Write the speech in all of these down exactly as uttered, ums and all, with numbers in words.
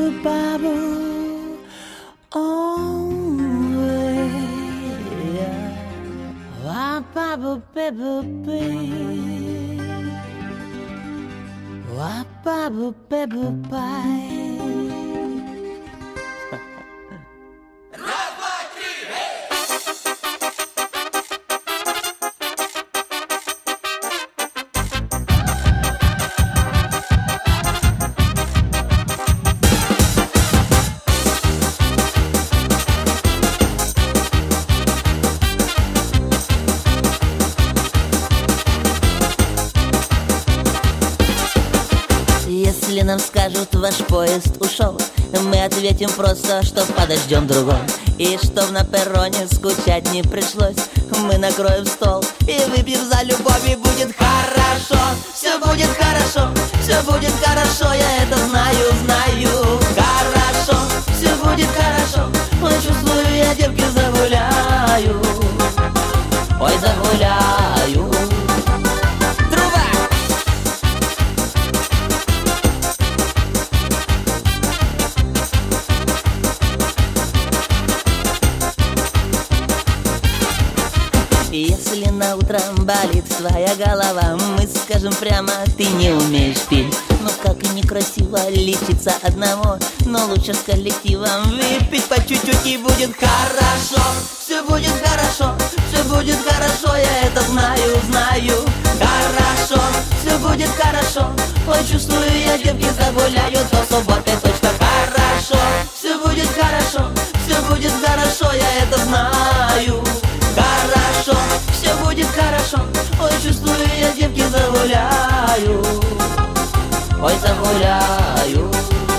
bubble bubble, oh yeah. Wah bubble bubble bee, wah bubble bubble bye. Если нам скажут, ваш поезд ушел, мы ответим просто, что подождем другой. И чтоб на перроне скучать не пришлось, мы накроем стол и выпьем за любовь. И будет хорошо, все будет хорошо, все будет хорошо, я это знаю, знаю. Хорошо, все будет хорошо, ой, чувствую, я девки загуляю, ой, загуляю. Если на утро болит твоя голова, мы скажем прямо, ты не умеешь петь. Ну как и некрасиво лечиться одного, но лучше с коллективом выпить по чуть-чуть. И будет хорошо, все будет хорошо, все будет хорошо, я это знаю, знаю. Хорошо, все будет хорошо, ой, чувствую, я девки загуляю до субботы точно. Хорошо, все будет хорошо, все будет хорошо, я это знаю. Хорошо, все будет хорошо, ой, чувствую, я девки загуляю, ой, загуляю.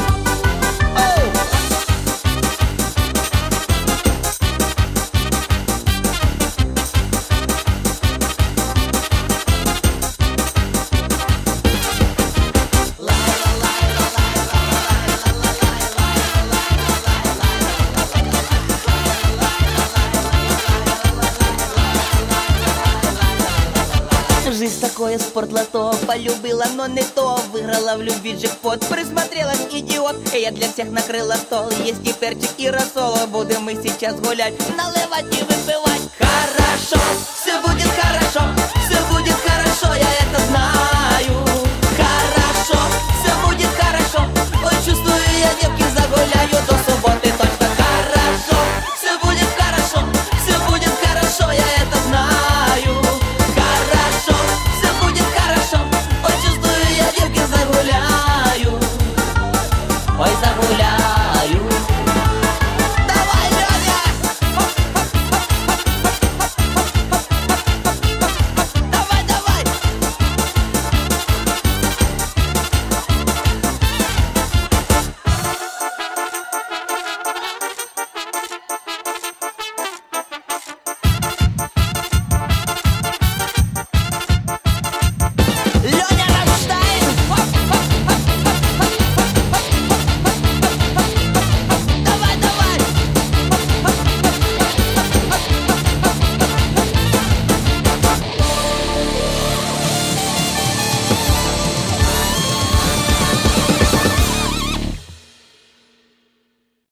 Жизнь такое спортлото, полюбила, но не то. Выиграла в любви джекпот, присмотрелась, идиот. Я для всех накрыла стол, есть и перчик, и рассол. Будем мы сейчас гулять, наливать и выпивать. Хорошо, все будет хорошо,